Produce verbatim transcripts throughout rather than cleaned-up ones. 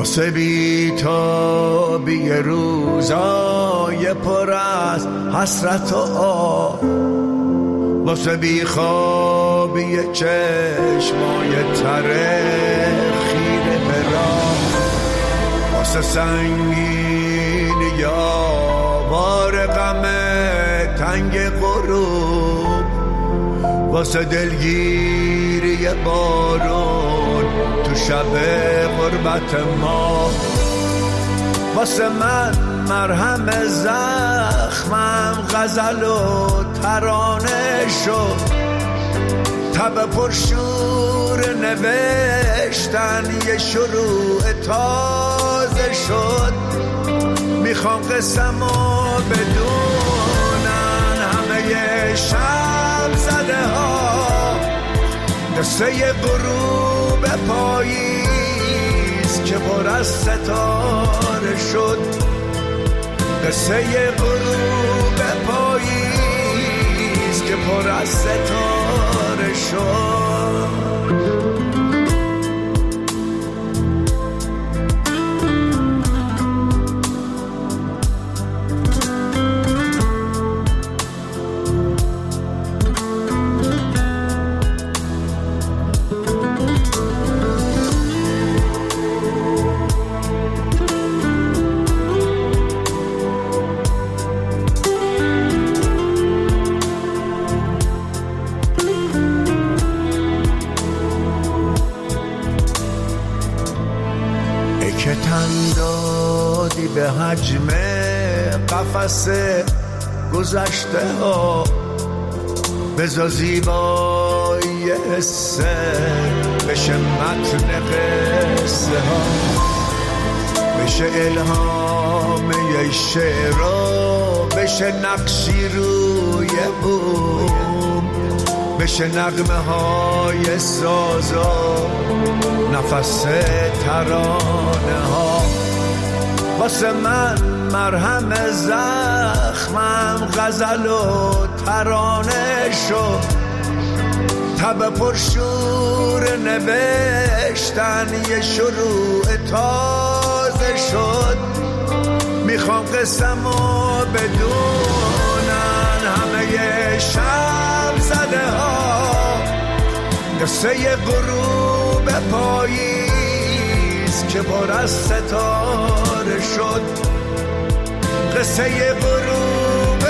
واسه بی تا بی روزای پر از حسرت و آه، واسه بی خوابی چشمای تره خیره براه، واسه سنگین یا بار غم تنگ غروب، واسه دلگیری بارون تو شب غربت ما، واسه من مرهم زخمم غزل و ترانه شد، تب پرشور نوشتن یه شروع تازه شد. میخوام قسمو بدونن همه شب زده ها، قصه غروب پاییز که پر از ستاره شد، قصه غروب پاییز که پر از ستاره شد. به حجم قفس گذشته ها، بذار زیبایی حسه بشه متن قصه ها، بشه الهام یه شعرها، بشه نقشی روی بوم، بشه نغمه های سازا نفس ترانه ها، واسه من مرهم زخمم غزل و ترانه شد، تب پرشور نوشتن یه شروع تازه شد. میخوام قسمو بدونن همه شب زده ها، قصه غروب پاییز که پر از ستاره شد، قصه غروب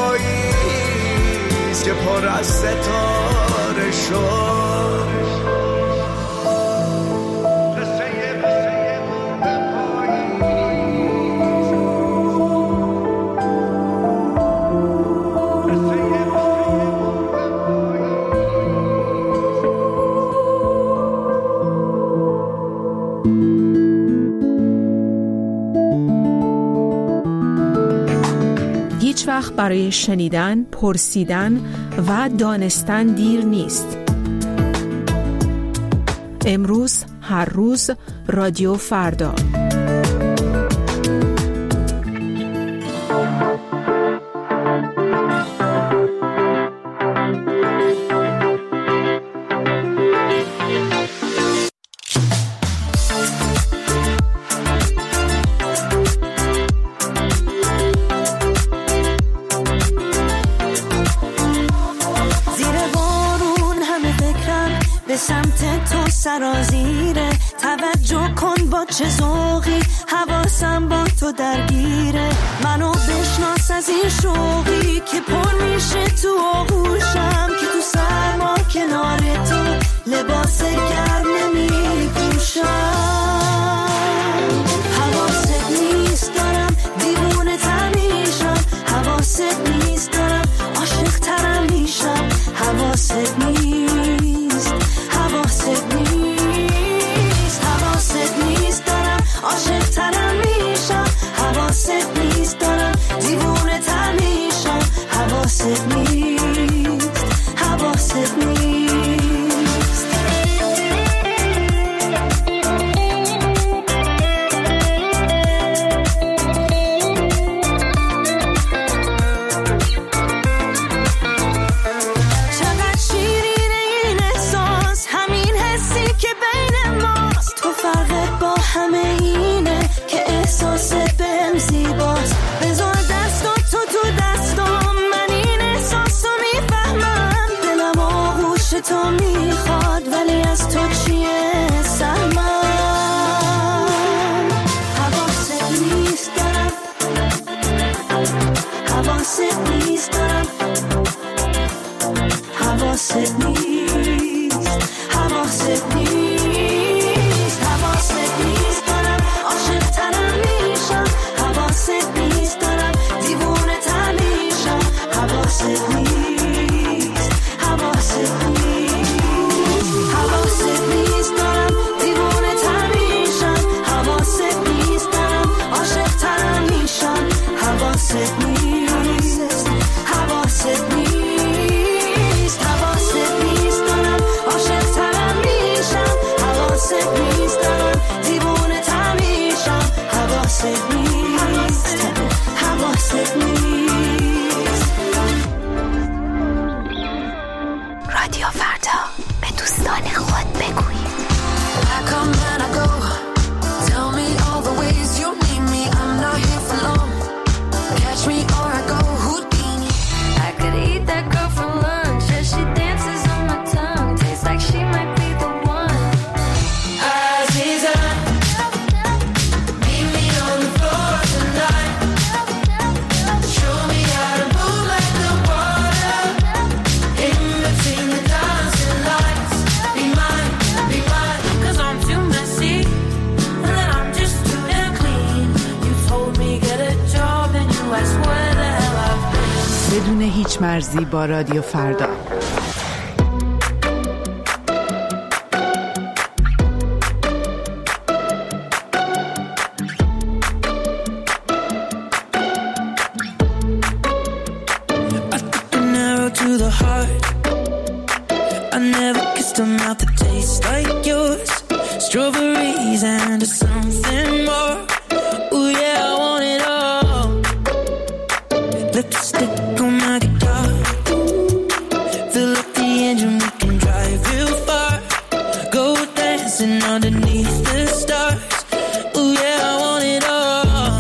پاییز که پر از ستاره شد. هیچ وقت برای شنیدن، پرسیدن و دانستن دیر نیست. امروز، هر روز، رادیو فردا. سرازیره توجه کن با چه ذوقی، حواسم با تو درگیره، منو بشناس از این شوقی که پر میشه تو آغوشم، که تو سرما کنار تو لباس گرم نمیپوشم. حواست نیست دارم دیوونه تر میشم، حواست نیست دارم عاشق ترم میشم، حواست نیست، حواست نیست، حواست نیست دارم عاشق ترم میشم، حواست نیست دارم دیوونه تر میشم، حواست حواست نیست حواست نیست حواست نیست دارم عاشق ترم میشم حواست نیست دارم دیوونه تر میشم حواست نیست حواست نیست حواست نیست دارم دیوونه تر میشم حواست نیست دارم عاشق ترم میشم حواست نیست حواست نیست حواست نیست دارم عاشق ترم میشم حواست نیست دارم دیوونه تر میشم حواست نیست حواست نیست. رادیو فردا به دوستان خود بگویید. I come and I go. Tell me all the ways you need me. I'm not here for long. Catch me or I go Houdini. I could eat that girl for lunch as she dances on my tongue. Tastes like she might be the one. Aziza, meet me on the floor tonight. Show me how to move like the water. In between the dancing lights. Be mine, be mine. Cause I'm too messy. And then I'm just too damn clean. You told me get a job and you asked where the hell I've been. بدون هیچ مرزی با رادیو فردا. An arrow to the heart. I never kissed a mouth that tastes like yours. Strawberries and something more. Ooh yeah, I want it all. Lipstick on my guitar. Fill up the engine, we can drive real far. Go dancing underneath the stars. Ooh yeah, I want it all.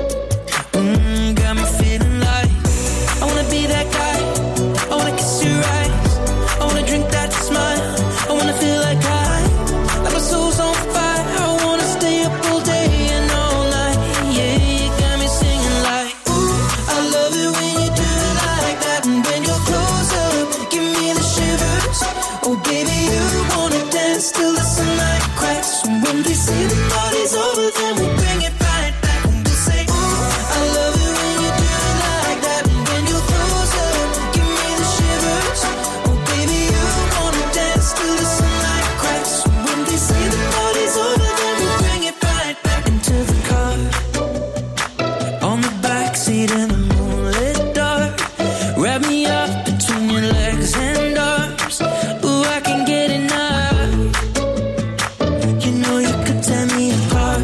Mm, got me feeling like I wanna be that guy. I wanna kiss your eyes. I wanna drink that smile. I wanna feel like I, like my soul's on fire. I wanna stay up all day and all night. Yeah, you got me singing like, ooh, I love it when you do it like that. And when you're close up, give me the shivers. Oh baby, you wanna dance till the sunlight cracks. And when they say the party's over, then we bring it right back. And we'll say, ooh, I love it when you do it like that. And when you're close up, give me the shivers. Oh baby, you wanna dance till the sunlight cracks. And when they say the party's over, then we bring it right back into the car. On the backseat in the moonlit dark. Wrap me up between your legs and arms. Ooh, I can get enough. You know you could tear me apart.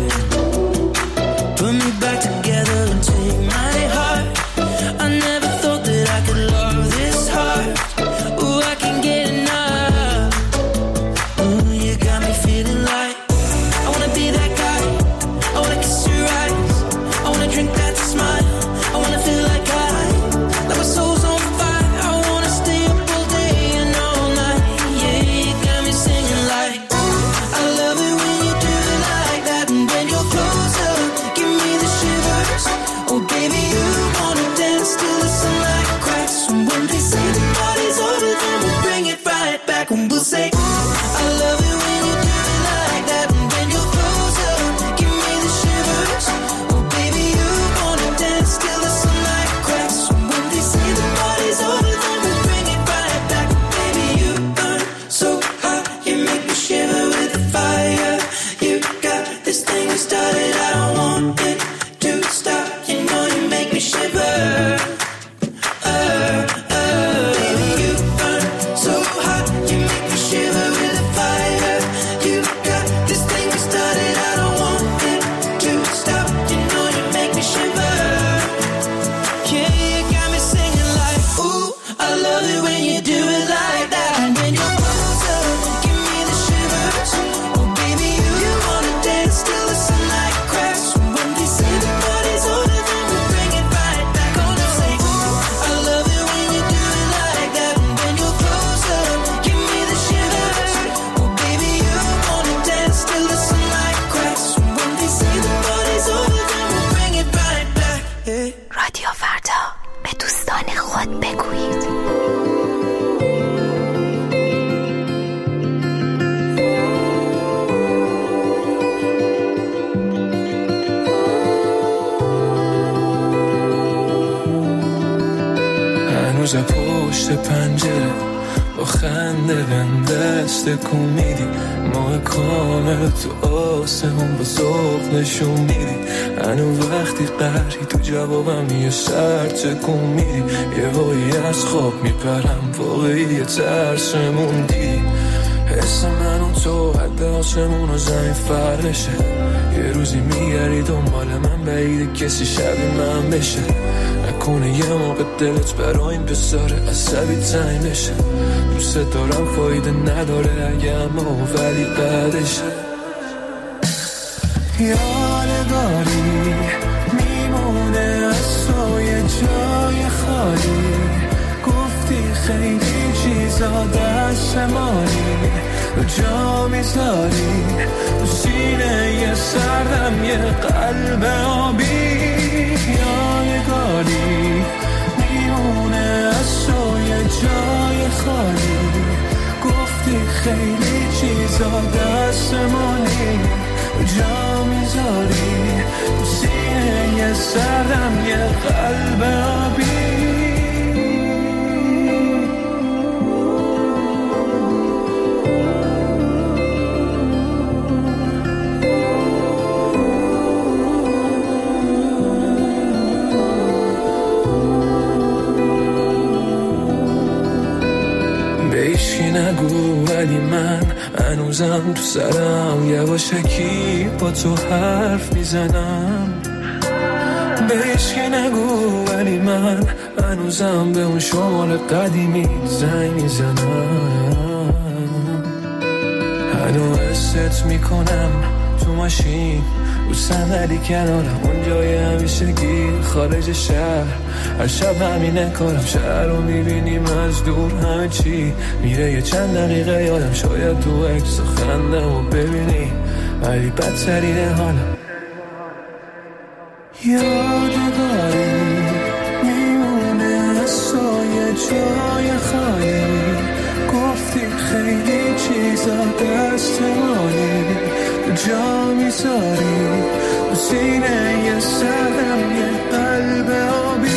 Put me back together and take my heart. I never thought that I could love this hard. Ooh, I can get enough. Ooh, you got me feeling like I wanna be that guy. I wanna kiss your eyes. I wanna drink that smile. I wanna feel like I, like my soul's on fire. I wanna stay up all day and all night. Yeah, you got me singing like, ooh, I love it when you do it like that. And when you're close up, give me the shivers. Oh baby, you wanna dance till the sunlight cracks. And when they say the party's over, then we'll bring it right back. And we'll say, ooh, I love it when you do it like that. And when you're close up, give me the shivers. Oh baby, you wanna dance till the sunlight cracks. And when they say the party's over, then we'll bring it right back. Baby, you burn so hot, you make me shiver with the fire. You got this thing you started, I don't want it to stop. You know you make me shiver. Uh, uh, baby, you burn so hot, you make me shiver with the fire. You got this thing you started, I don't want it to stop. You know you make me shiver. Yeah, you got me singing like, ooh, I love it when you do it like that. And when you're close up, give me the shivers. Oh baby, you wanna dance till the sunlight cracks. And when they say the party's over, then we bring it right back. Gonna say, ooh, I love it when you do it like that. And when you're close up, give me the shivers. Oh baby, you wanna dance till the sunlight cracks. And when they say the party's over, then we bring it right back. Yeah. رادیو فردا به دوستان خود بگویید. پشت پنجره با خنده بهم دست کن میدی، ماه کامل تو آسمون با ذوق نشون میدی. هنو وقتی قهری تو جوابم یه سر تکون میدی، یه وایی از خواب میپرم واقعی یه ترسمون دیدی. حس من و تو حد آسمون و زمین فرقشه، یه روزی میگردی دنبال من بعید کسی شبیه من بشه. نکنه یه موقع دلت برای این پسر عصبی تنگ بشه. دوست دارم فایده نداره اگه اما ولی بعدشه. یادگاری میمونه از تو یه جای خالی، گفتی خیلی چیزا دست مانی و جا میذاری تو سینه یه سردم یه قلب آبی. یادگاری میمونه از تو یه جای خالی، گفتی خیلی چیزا دست مانی و جا میذاری تو سینه یه سردم یه قلب آبی. نگو ولی من هنوزم تو سرم یواشکی با تو حرف میزنم. بهش که نگو ولی من هنوزم به اون شمال قدیمی زنگ میزنم. هنو حست میکنم تو ماشین رو صندلی کنارم، اون جای همیشگی خارج شهر. هر شب همینه کارم، شهر رو میبینیم از دور همه چی میره یه چند دقیقه یادم. شاید تو عکس و خندم و ببینی ولی بدترینه حالم. یادگاری میمونه از تو یه جای خالی، گفتی خیلی چیزا دست مانی تو جا میذاری تو سینه یه سردم یه قلب آبی.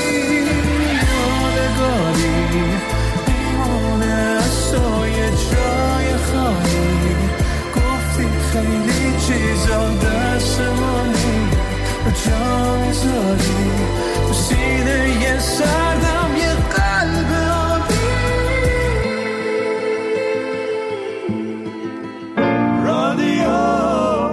یادگاری میمونه از تو یه جای خالی، گفتی خیلی چیزا دست مانی و جا میذاری تو سینه یه سردم یه قلب آبی. رادیو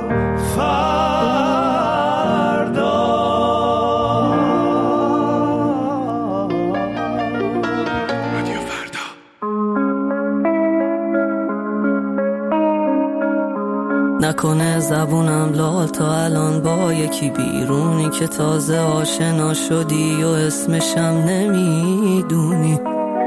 نکنه زبونم لال تا الان با یکی بیرونی که تازه آشنا شدی و اسمشم نمیدونی.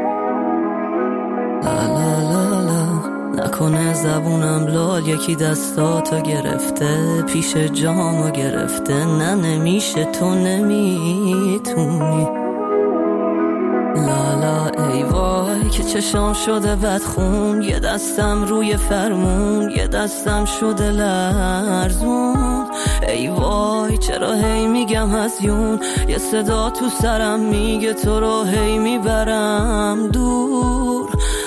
لا لا لا لا. نکنه زبونم لال یکی دستاتو گرفته پیش جامو گرفته. نه نمیشه تو نمیتونی. لالا ای وای که چشام شده بدخون، یه دستم روی فرمون یه دستم شده لرزون. ای وای چرا هی میگم هزیون، یه صدا تو سرم میگه تو رو هی میبرم دور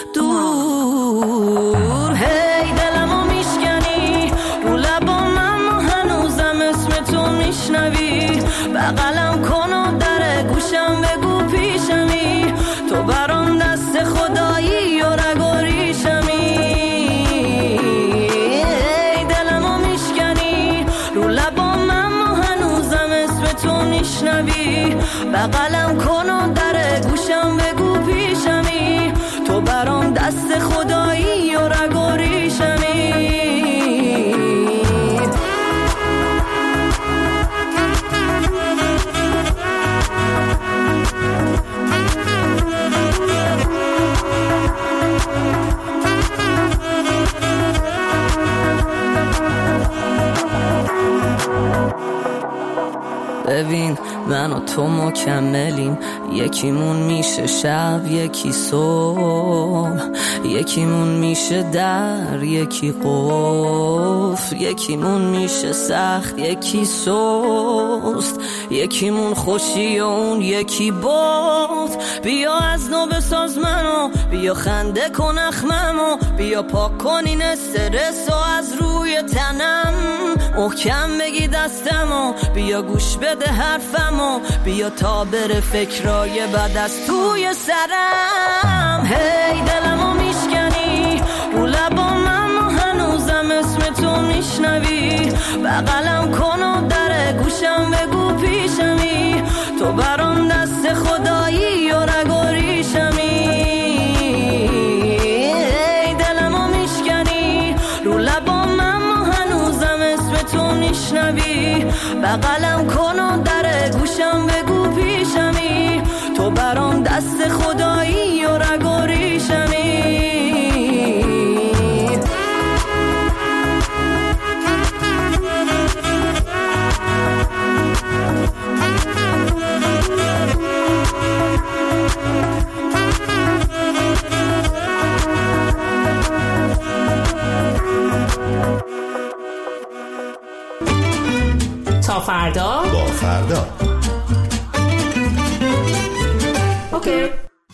دور. هی دلمو میشکنی رو لبام اما هنوزم اسم تو میشنوی. بغلم کن و در گوشم بگو پیشمی، تو برام دست خدایی و رگوریشمی. ای دلمو میشکنی رو لبام اما هنوزم اسم تو میشنوی. بغلم کن و در گوشم بگو پیشمی، تو برام دست خدایی و رگوریشمی. ببین من و تو مکملیم، یکیمون میشه شب یکی صبح، یکیمون میشه در یکی قفل، یکیمون میشه سخت یکی سست، یکیمون خوشی و اون یکی بود. بیا از نو بساز منو، بیا خنده کن اخممو، بیا پاک کن این استرس و از روی تنم، محکم بگی دستمو، بیا گوش بده حرفمو، بیا تا بره فکرای بد از توی سرم. هی دلمو میشکنی رو لبام، اما هنوزم اسم تو میشنوی، بغلم کن و در گوشم بگو پیشمی، تو برام دست خدایی و رگوریشمی. هی دلمو میشکنی رو لبام، اما هنوزم اسم تو میشنوی، بغلم کن و در گوشم بگو پیشمی، تو برام دست خدایی و رگوریشمی. تا فردا با فردا. اوکی.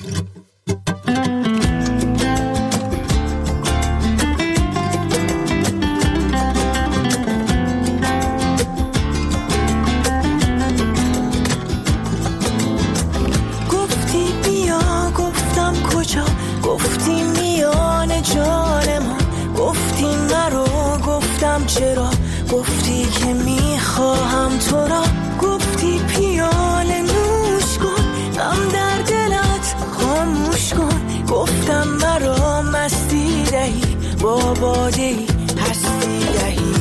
گفتی بیا، گفتم کجا، گفتی میان جان ما، گفتی نرو، گفتم چرا، گفتی که میخواهم تو را، گفتی پیاله نوش کن، غم در دلت خاموش کن، گفتم مرا مستی دهی، با بادهی هستی دهی،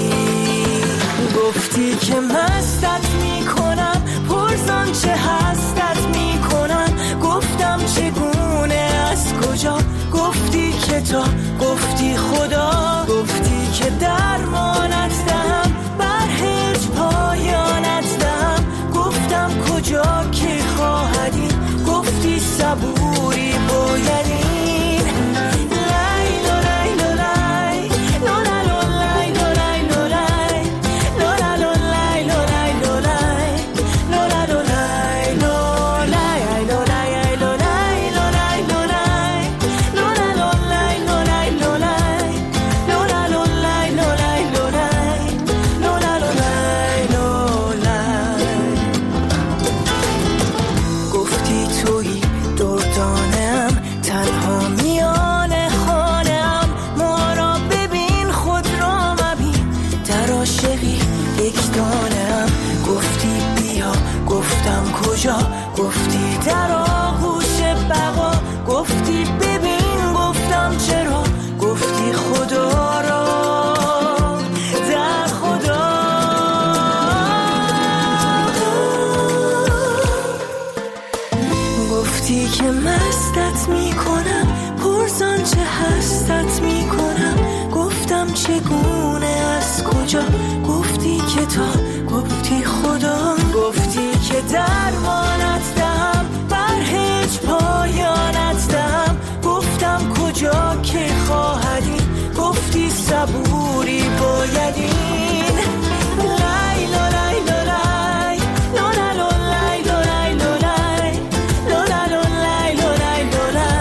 گفتی که مستت میکنم، پرسان چه هستت میکنم، گفتم چگونه از کجا، گفتی که تا، گفتی خدا، گفتی که درمانت دهم، بر هیچ پایانت دهم، گفتم کجا که خواهدی، گفتی صبوری بایدین. گفتی در آغوش بقا، گفتی ببین، گفتم چرا، گفتی خدا را در خدا، گفتی که مستت میکنم، پرسان چه هستت میکنم، گفتم چگونه از کجا، گفتی که تا، گفتی خدا، گفتی که درمانت دهم، بر هیچ پایانت دهم، گفتم کجا که خواهدی، گفتی صبوری بایدین. لای لای لای لای لای لای لای لای لای لای لای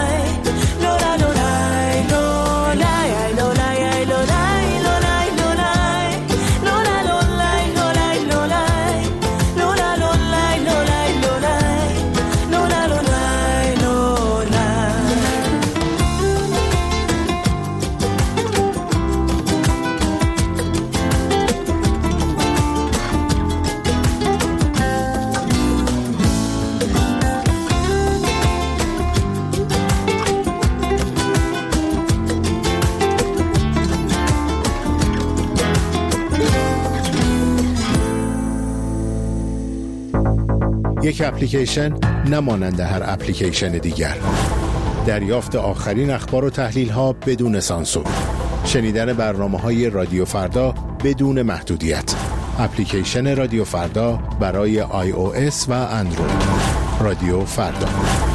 یک اپلیکیشن نمانند هر اپلیکیشن دیگر. دریافت آخرین اخبار و تحلیل ها بدون سانسور. شنیدن برنامه های رادیو فردا بدون محدودیت. اپلیکیشن رادیو فردا برای آی او اس و اندروید. رادیو فردا.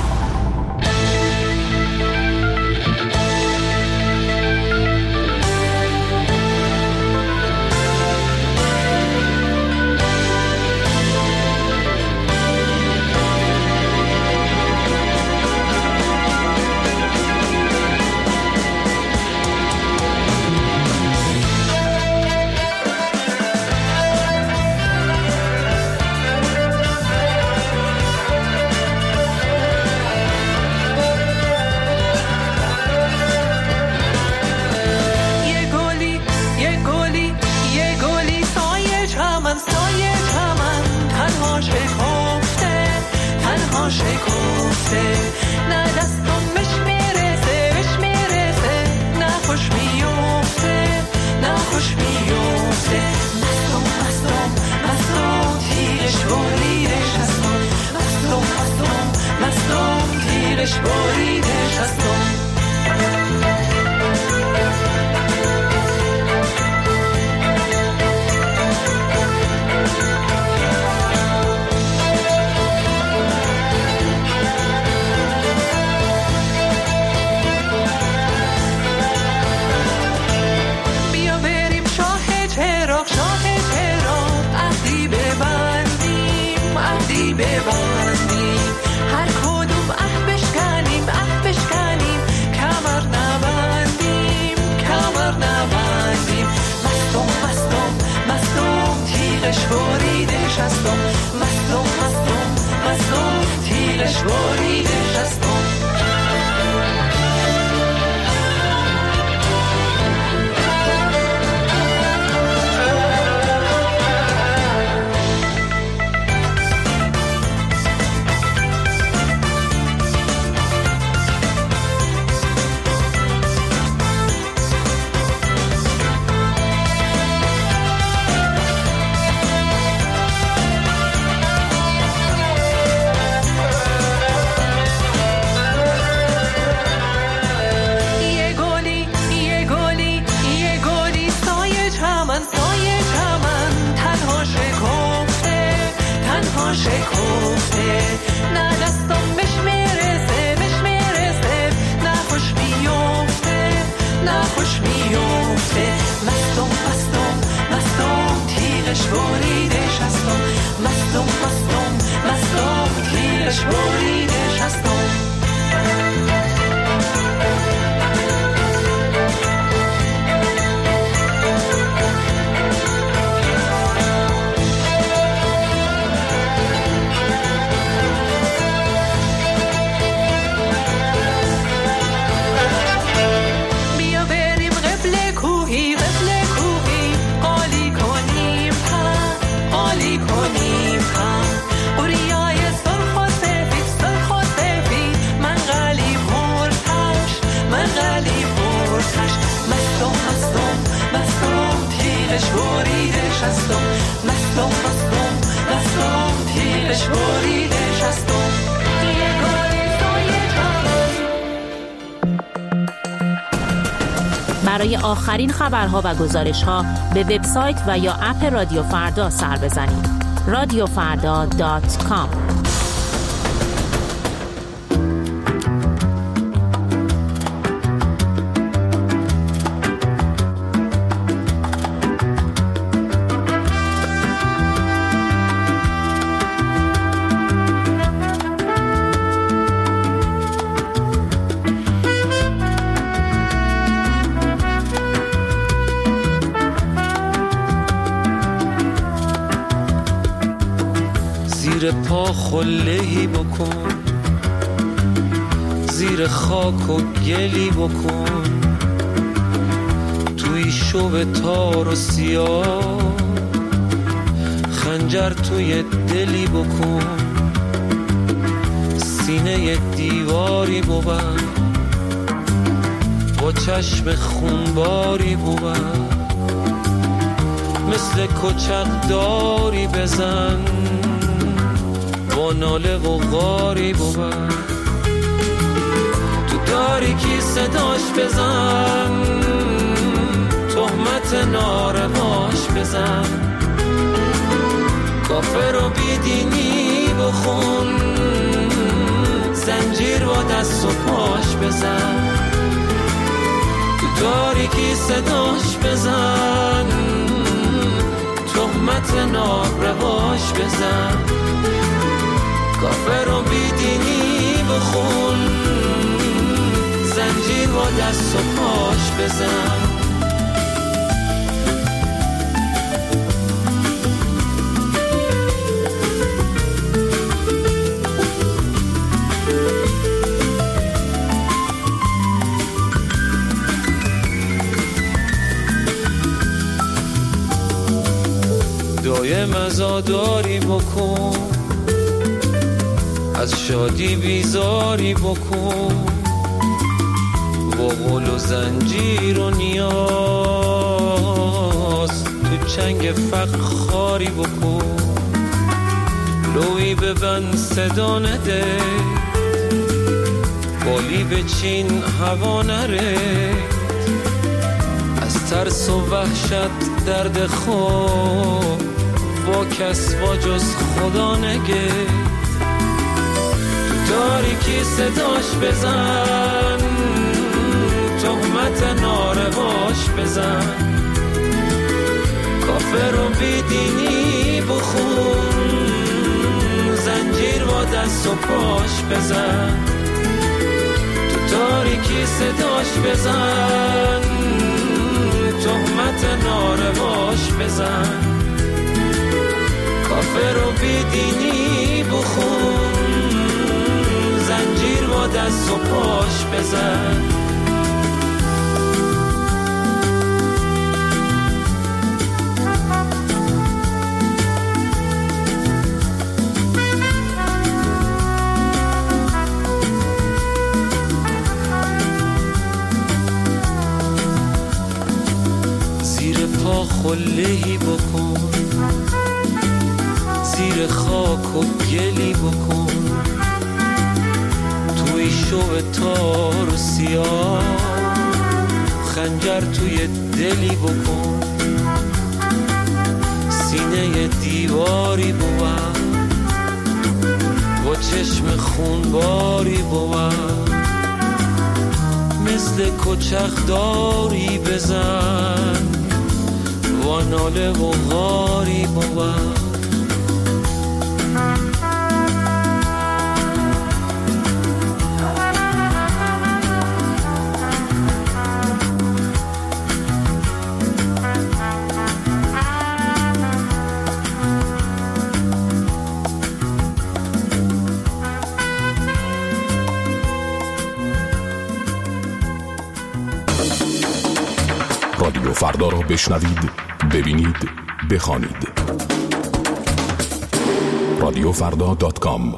برای آخرین خبرها و گزارش‌ها به وبسایت و یا اپ رادیو فردا سر بزنید. رادیو فردا دات کام. زیر پا خلهی بکن، زیر خاک و گلی بکن، توی شب تار و سیاه خنجر توی دلی بکن، سینه دیواری بود با چشم خونباری بود، مثل کچق داری بزن با ناله و غاری بود، تو داری کی صداش بزن، تهمت نارواش بزن، کافه رو بیدینی بخون، زنجیر با دست و پاش بزن، تو تاریکی صداش بزن، تهمت نارواش بزن. کافه رو بیدینی بخون، زنجیر با دست و پاش بزن. دایم عزاداری بکن، از شادی بیزاری بکن، با قول و زنجیر و نیاز تو چنگ فقر خاری بکن. لوی ببند صدا نده، بالی به چین هوا نره، از ترس و وحشت درد خود با کس با جز خدا نگه. تو تاریکی صداش بزن، تهمت نارواش بزن. کافه رو بیدینی بخون، زنجیر با دست و پاش بزن. تو تاریکی صداش بزن، تهمت نارواش بزن. کافه رو بیدینی بخون، زنجیر با دست و پاش بزن. زیر پا خلهی بکن، زیر خاک و گلی بکن، توی شو تار و سیاه خنجر توی دلی بکن. سینه دیواری بود با چشم خونباری بود، مثل کچخداری بزن و ناله و غاری بود. رادیو فردا را بشنوید، ببینید، بخوانید. رادیو فردا دات کام.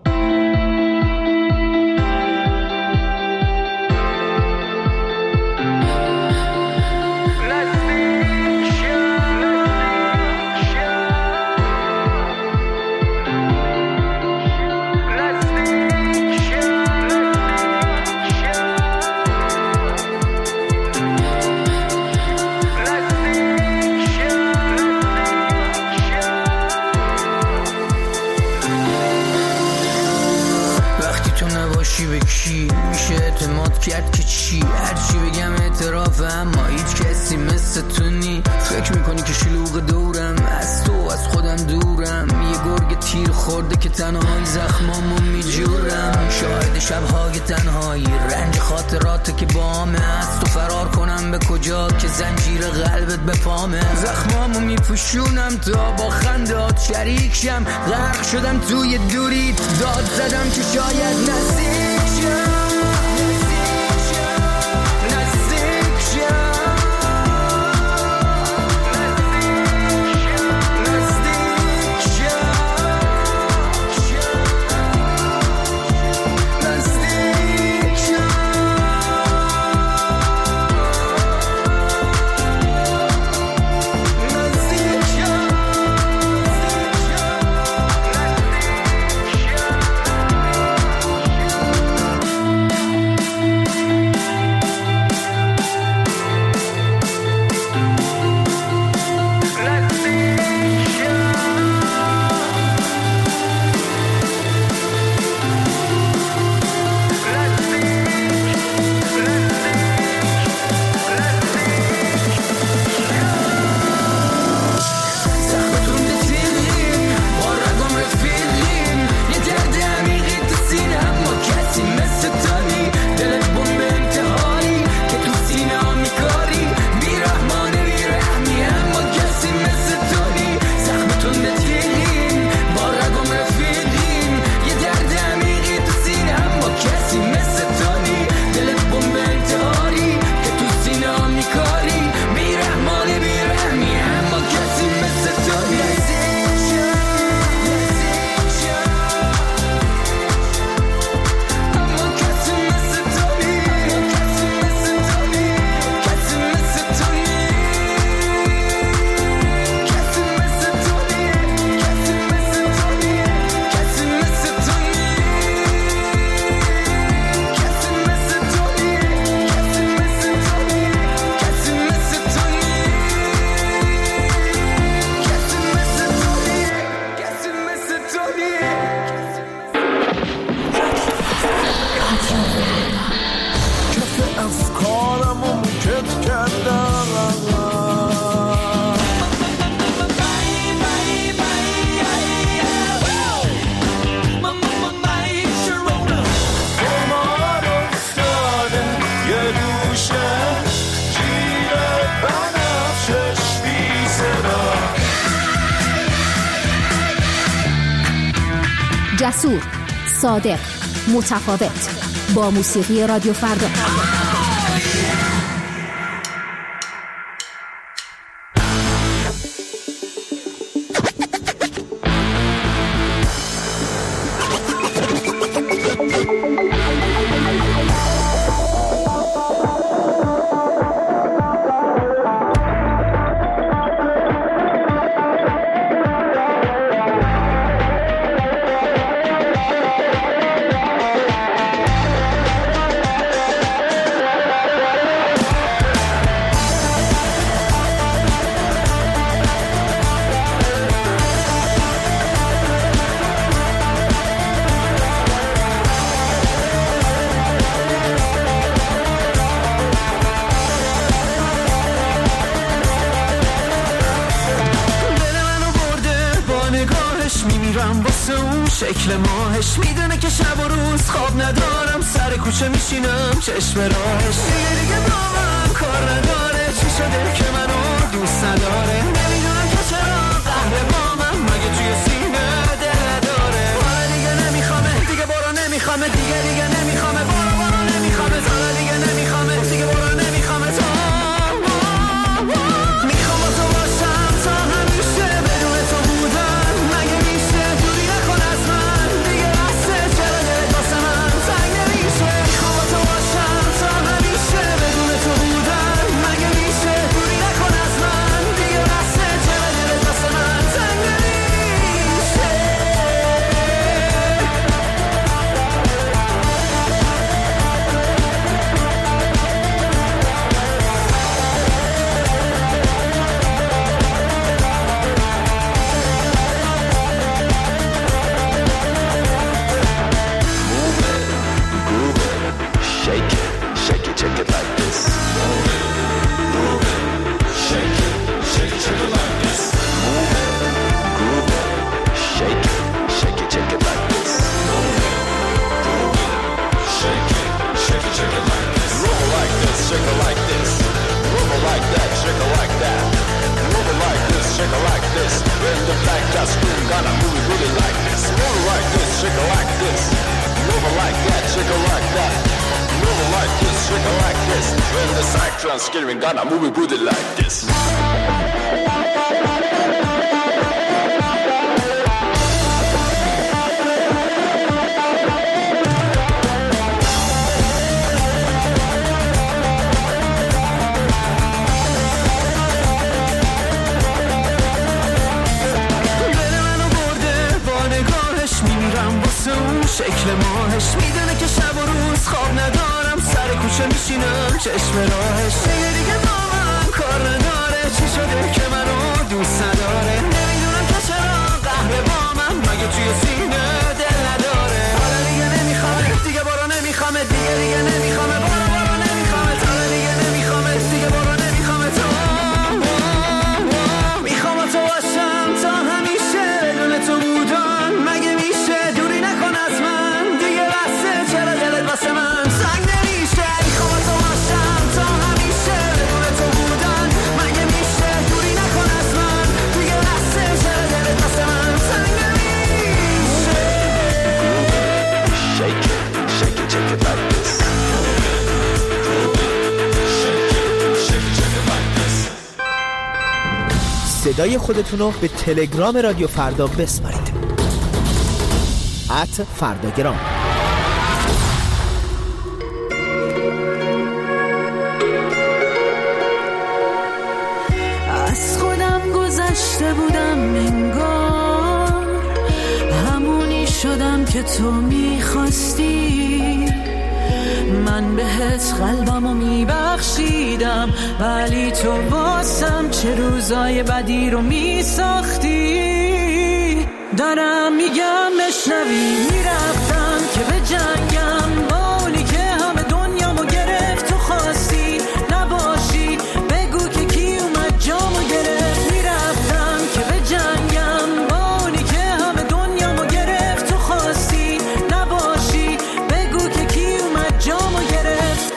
کرد که چی هرچی بگم اعتراف، اما هیچ کسی مثل تو نی. فکر میکنی که شلوغ دورم، از تو از خودم دورم. یه گرگ تیر خورده که تنهایی زخمامو میجورم. شاهد شبهای تنهایی، رنج خاطرات که بامه. از تو فرار کنم به کجا که زنجیر قلبت به پامه. زخمامو میپوشونم تا با خندات شریک شم. غرق شدم توی دوریت، داد زدم که شاید نزدیک شم. جسور، صادق، متفاوت. با موسیقی رادیو فردا. شکل ماهش میدونه که شب و روز خواب ندارم، سر کوچه میشینم چشم راهش دیگه دیگه با من کار نداره، چی شده که منو دوست نداره، نمیدونم که چرا قهر با من مگه توی سینه دل نداره، حالا دیگه نمیخوامه دیگه برو نمیخوامه دیگه دیگه نمیخوامه برو برو نمیخوامه حالا دیگه نمیخوامه دیگه برو نمیخوامه تو میخوام با تو باشم تا همیشه بدون تو بودن مگه میشه دوری نکن از من دیگه بسه چرا دلت واسه من تنگ نمیشه میخوام با تو باشم تا همیشه بدون تو بودن مگه میشه دوری نکن از من دیگه بسه چرا دلت واسه من تنگ نمیشه Shake it, shake it, shake it like this. Move it, move it, shake it, shake it, shake it like this. Move it, groove it, shake it, shake it, shake it like this. Move it, groove it, shake it, shake it, shake it like this. Move it like this, shake it like this. Move it like that, shake it like that. Move it like this, shake it like this. When the black just scream, gonna move it really like this. Move it like this, shake it like this. Move it like that, shake it like that. Move it like this, shake it like this. When the cyclone's screaming, gonna move it booty like this. شکل ماهش میدونه که شب و روز خواب ندارم، سر کوچه میشینم چشم راهش دیگه دیگه با من کار نداره، چی شده که منو دوست نداره، نمیدونم که چرا قهر با من مگه توی سینه دل نداره، حالا دیگه نمیخوامه دیگه برو نمیخوامه دیگه دیگه نمیخوامه برو برو نمیخوامه حالا دیگه نمیخوامه دیگه برو نمیخوامه تو میخوام تو باشم تا همیشه بدون تو بودن مگه میشه دوری نکن از من دیگه بسه چرا دلت واسه من سنگ نمیشه میخوام تو باشم تا همیشه بدون تو بودن مگه میشه دوری نکن از من دیگه بسه چرا دلت واسه من سنگ نمیشه Shake it, shake it, shake it like this. صدای خودتون رو به تلگرام رادیو فردا بسپارید. ات فرداگرام. از خودم گذشته بودم انگار، همونی شدم که تو میخواستی، من بهت قلبمو میبخشیدم ولی تو واسم چه روزای بدی رو میساختی، دارم میگم بشنوی میرفتم که به جنگم با اونی که همه دنیامو گرفت، تو خواستی نباشی بگو که کی اومد جامو گرفت، میرفتم که به جنگم با اونی که همه دنیامو گرفت، تو خواستی نباشی بگو که کی اومد جامو گرفت.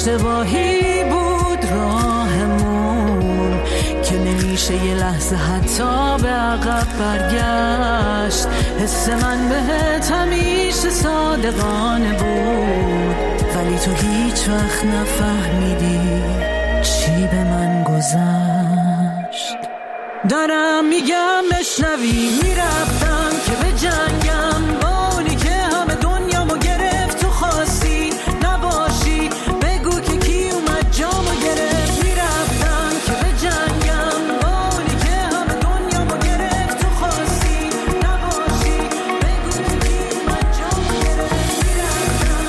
اشتباهی بود راهمون که نمیشه یه لحظه حتی به عقب برگشت. حس من بهت همیشه صادقانه بود، ولی تو هیچ وقت نفهمیدی چی به من گذشت. دارم میگم بشنوی، میرفتم که به جنگم با اونی که همه دنیامو گرفت. تو خواستی نباشی، بگو که کی اومد جامو گرفت. میرفتم که به جنگم با اونی که همه دنیامو گرفت. تو خواستی نباشی، بگو که کی اومد جامو گرفت. میرفتم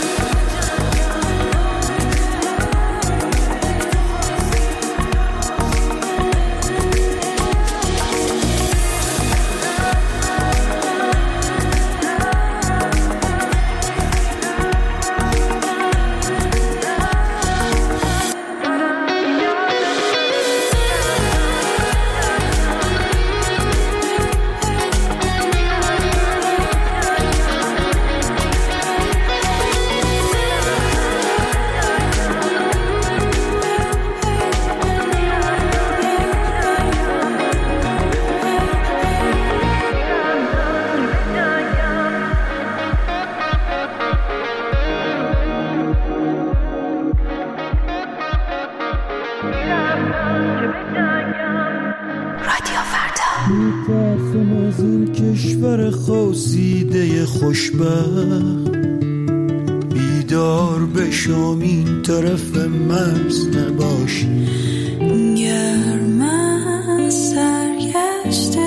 میترسم از این کشور خواسیده خوشبخت، بیدار بشم این طرف مرز نباشی. گرم از سرگشته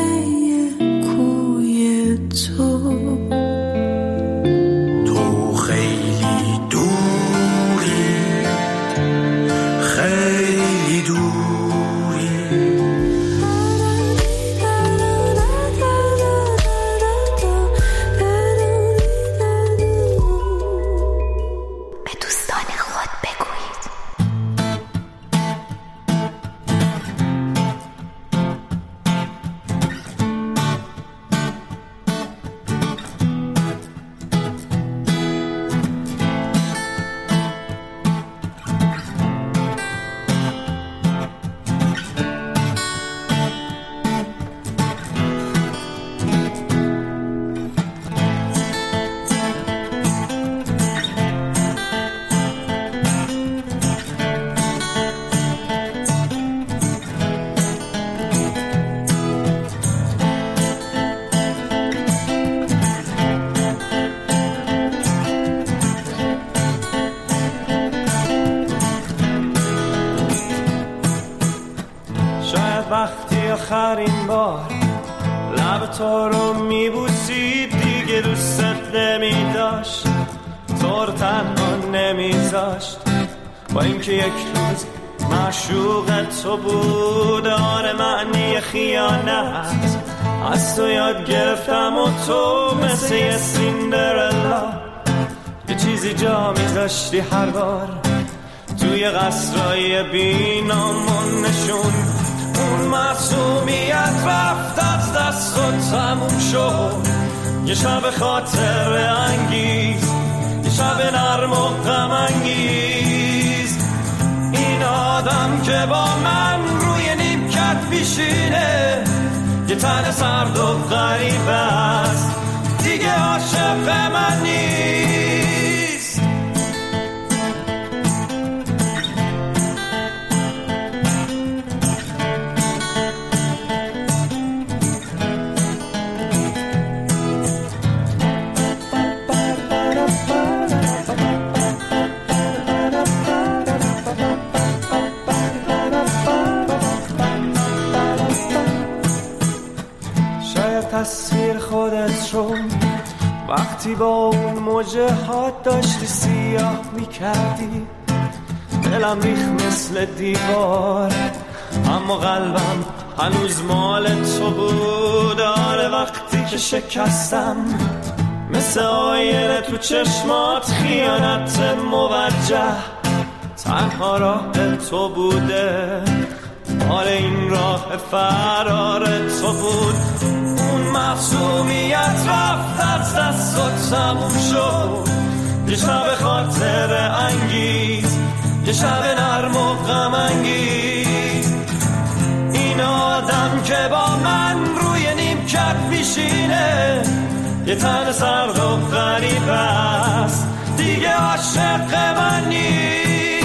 کوی تو، تو خیلی دوری، خیلی دوری. وقتی آخرین بار لب تو رو میبوسید دیگه دوستت نمیداشت، تو رو تنها نمیذاشت. با اینکه یک روز معشوق تو بود، آره معنی خیانت از تو یاد گرفتم و تو مثل یه سیندرلا یه چیزی جا میذاشتی هر بار توی قصرهای بینامون نشون. اون معصومیت رفت از دست و تموم شد، یه شب خاطر انگیز، یه شب نرم و غم انگیز. این آدم که با من روی نیمکت میشینه، یه تن سرد و غریب است، دیگه عاشق من نیست. تصویر خودت رو وقتی با اون موجه ها داشتی سیاه میکردی، دلم ریخ مثل دیوار، اما قلبم هنوز مال تو بود. آره وقتی که شکستم مثل آینه تو چشمات، خیانت موجه تنها راه تو بوده. آره این راه فرار تو بود. اون معصومیت رفت از دست و تموم شد، یه شب خاطر انگیز، یه شب نرم و غم‌انگیز، این آدم که با من روی نیمکت میشینه یه تن سرد و غریب است، دیگه عاشق من نیست.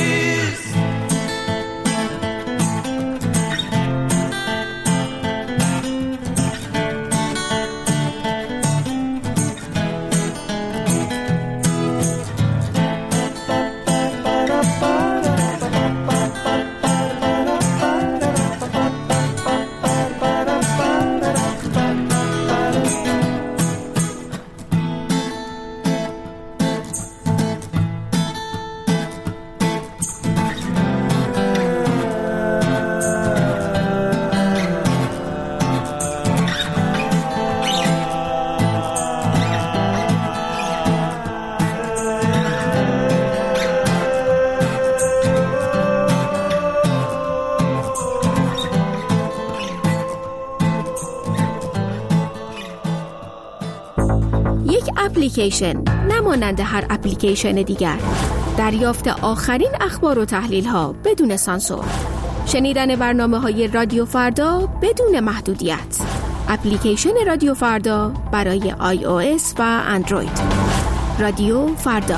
اپلیکیشن نمانند هر اپلیکیشن دیگر. دریافت آخرین اخبار و تحلیل ها بدون سانسور. شنیدن برنامه های رادیو فردا بدون محدودیت. اپلیکیشن رادیو فردا برای آی او اس و اندروید. رادیو فردا.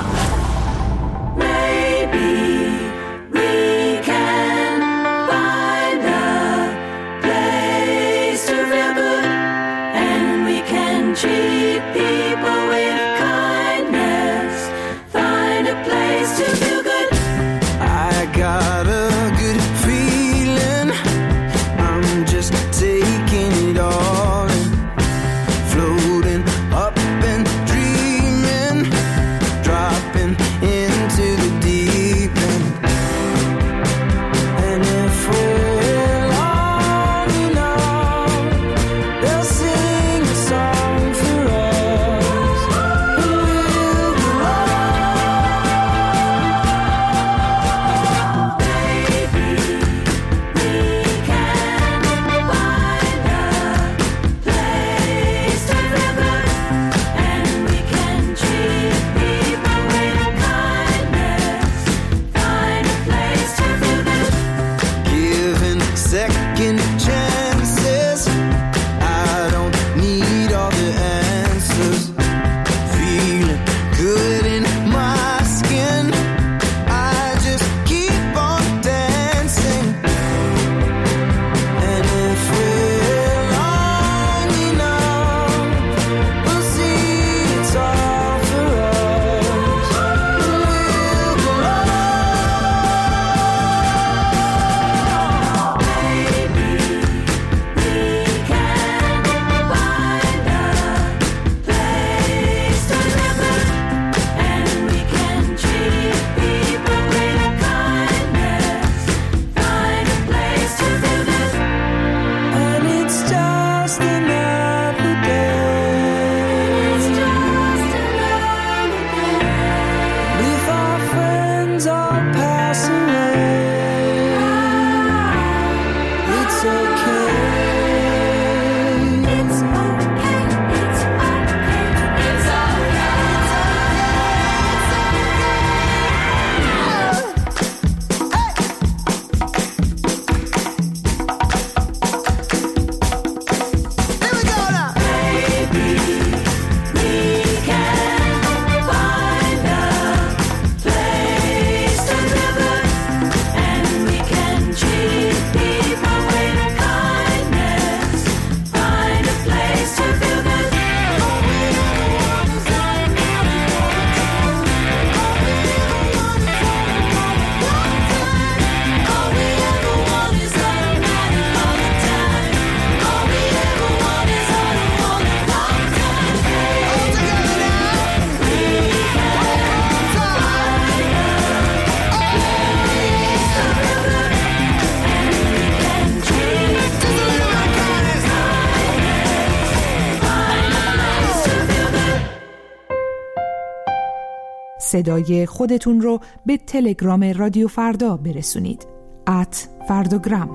صدای خودتون رو به تلگرام رادیو فردا برسونید. ات فرداگرام.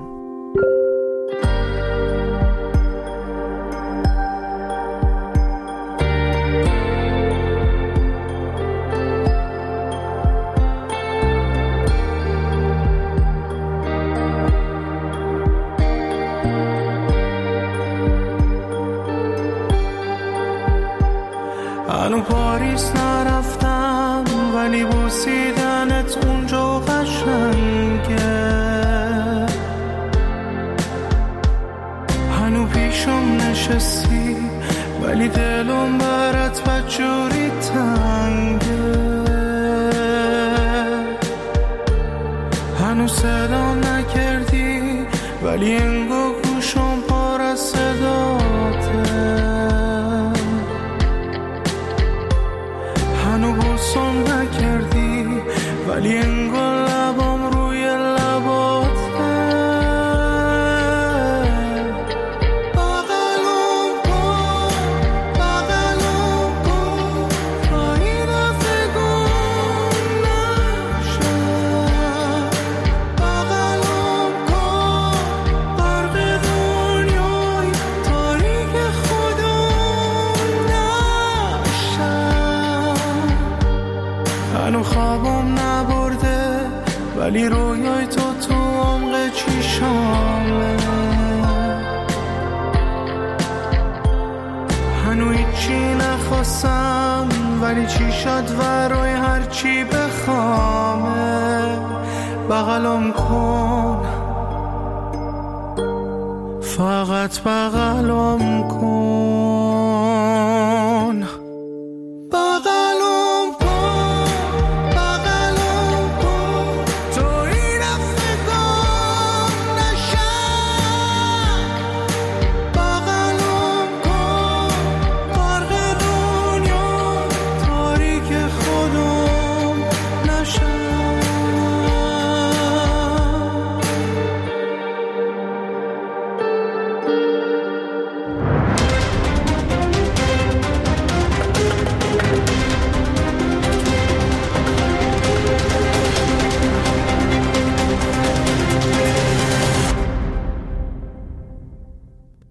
هنو پاریس نرفتم ولی بوسیدنت اونجا قشنگه، هنو پیشم نشستی ولی دلم برات بجوری تنگه، هنو صدا نکردی ولی انگو گوشم پر از صداته، هنو بوسم نکردی ولی انگو لبام روی لباته، بغلم کن بغلم کن تا این دفعه گم نشم، بغلم کن برق دنیای تاریک خودم نشم، هنو خوابم نبرده ولی رویای تو تو عمق چیشامه، هنو هیچی نخواستم ولی چیشات ورای هرچی بخوامه، بغلم کن فقط بغلم کن.